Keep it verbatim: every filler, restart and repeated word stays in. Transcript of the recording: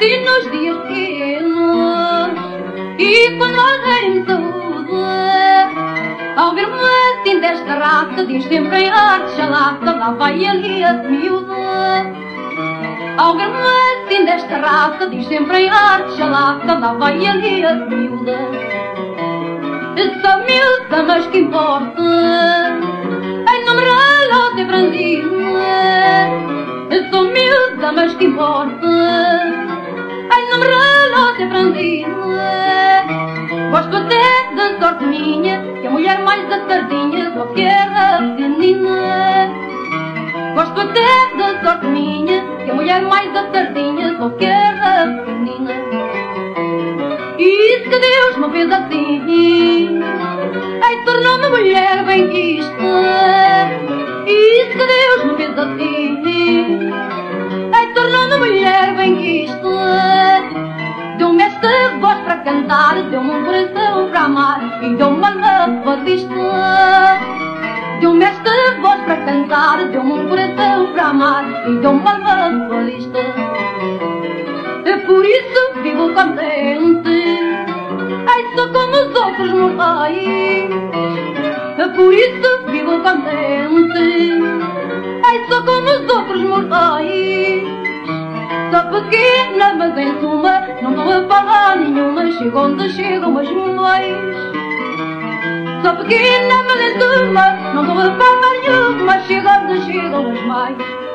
assim nos dias pequenos e quando alguém me saúda, ao ver-me assim desta raça, diz sempre em arte chalata, lá vai ali a miúda. Ao ver-me assim desta raça, diz sempre em arte chalata, lá vai ali a miúda. Essa miúda, mas que importa, em nome real de franzina. Essa miúda, mas que importa, em nome real de franzina. Gosto até da sorte minha, que a mulher mais da sardinha só quer a pequenina. Gosto até da sorte minha, que a mulher mais da sardinha só quer a pequenina. E se que Deus me fez assim, ai, tornou-me mulher bem quista. E se que Deus me fez assim, ai, tornou-me mulher bem quista. Deu-me esta voz para cantar, deu-me um coração para amar e deu-me uma lavadista. Deu-me esta voz para cantar, deu-me um coração para amar e deu-me uma lavadista. É por isso vivo contente, ai, sou como os outros mortais. É por isso vivo contente, ai, sou como os outros mortais. Sou pequena, mas em suma não estou a falar nenhuma, chego onde chegam as mulheres. Sou pequena, mas em suma não estou a falar nenhuma, chego onde chegam as mães.